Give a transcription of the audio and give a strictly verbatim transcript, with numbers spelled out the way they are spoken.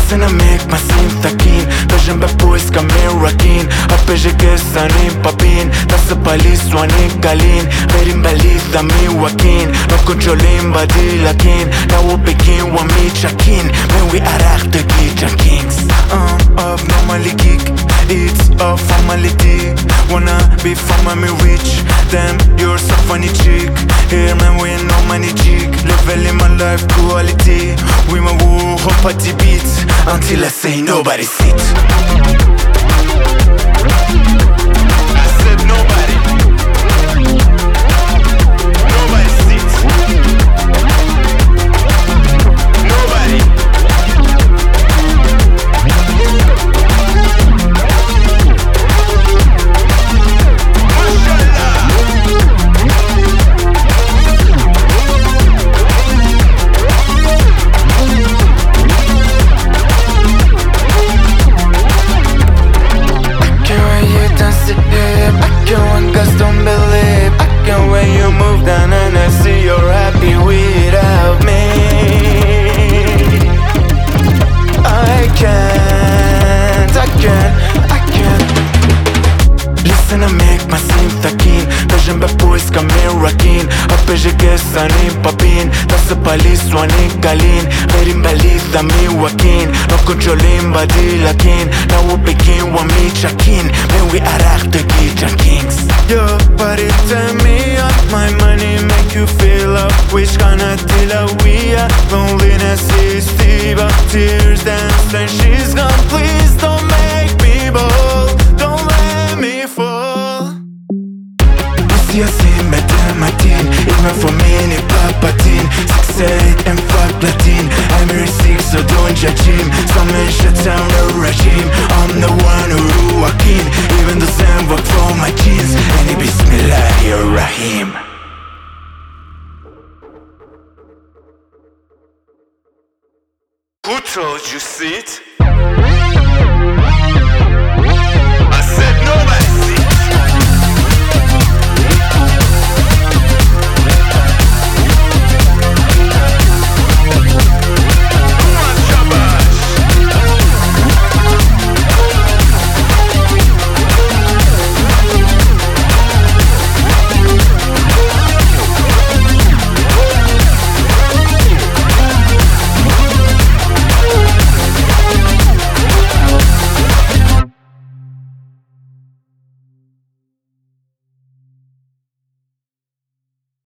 Se në mek ma sim thakin Dojën be pull s'ka mirakin A peshe kësa një papin Ta se palis sua një kalin Verin belit dha mi wakin No kontrolin badi lakin Na u pekin wa mi qakin Me we arak të gitran kings uh, Of normally kick It's a formality Wanna be formally rich Damn, you're so funny chick Here man we no money chick Level in my life quality We my woo hop at the beats Until I say nobody sit I said nobody Nobody sit Nobody Dojën be pull s'ka mirakin A peshe kësa një papin Ta se palis sua një kalin Verin belit dha mi wakin No kontrolin badi lakin Na u pekin wa mi qakin Me we arak të gitran kings Yo, pari të mia My money make you feel up Which kana tila wia Loneliness is diva Tears dance and she's gone Please don't make me bold Don't let me fall Jag ser med dramatin Even for mini papatin Six, eight and five platin I'm very sick so don't judge him Some men shut down the regime I'm the one who rule a king Even the same work for my jeans And it Bismillahirrahim Who told you sit?